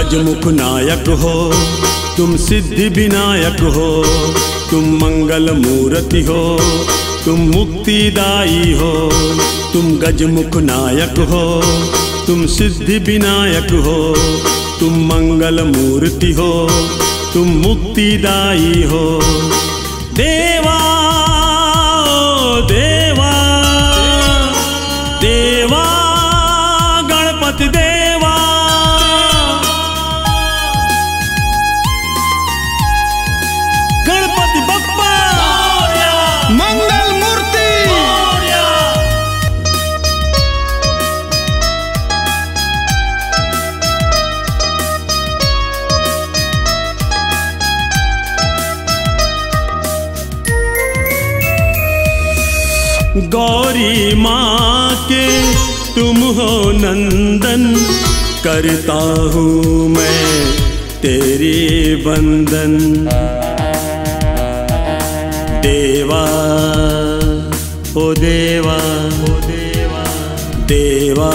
गजमुख नायक हो, तुम सिद्धि विनायक हो, तुम मंगल मूर्ति हो, तुम मुक्तिदायी हो। तुम गजमुख नायक हो, तुम सिद्धि विनायक हो, तुम मंगल मूर्ति हो, तुम मुक्तिदायी हो। देवा देवा देवा गणपति देवा, गणपति बप्पा मंगल मूर्ति। गौरी माँ के तुम हो नंदन, करता हूँ मैं तेरी वंदन। देवा ओ देवा ओ देवा देवा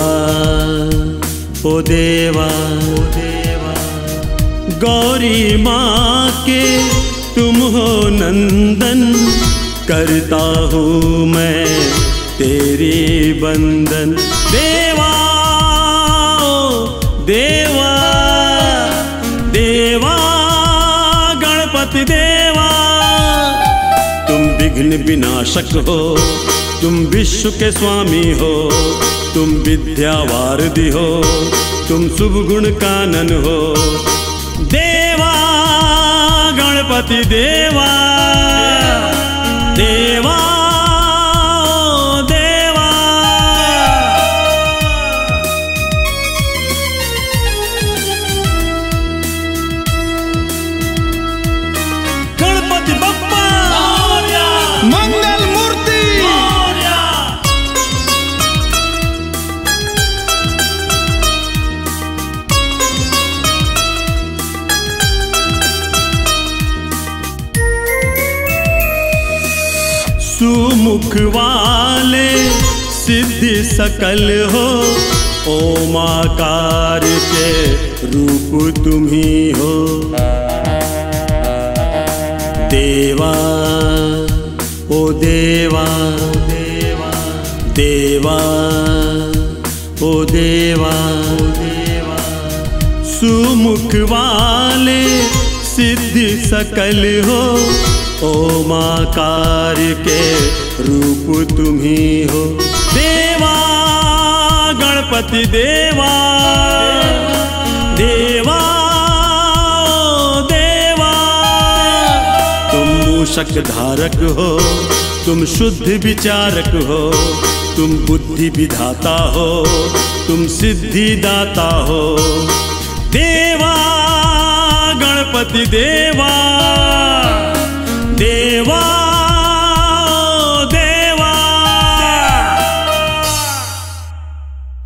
ओ देवा ओ देवा। गौरी माँ के तुम हो नंदन, करता हूँ मैं तेरी वंदन। देवा देवा देवा गणपति देवा, तुम विघ्न विनाशक हो, तुम विश्व के स्वामी हो, तुम विद्यावारिधि हो, तुम शुभ गुण कानन हो। देवा गणपति देवा देवा ओ देवा। गणपति बप्पा मंगल मूर्ति। सुमुख वाले सिद्धि सकल हो, ओमाकार के रूप तुम ही हो। देवा ओ देवा देवा देवा ओ देवा देवा। सुमुख वाले सिद्धि सकल हो, ओमाकार के रूप तुम ही हो। देवा गणपति देवा देवा ओ देवा। तुम मूषक धारक हो, तुम शुद्ध विचारक हो, तुम बुद्धि विधाता हो, तुम सिद्धि दाता हो। देवा गणपति देवा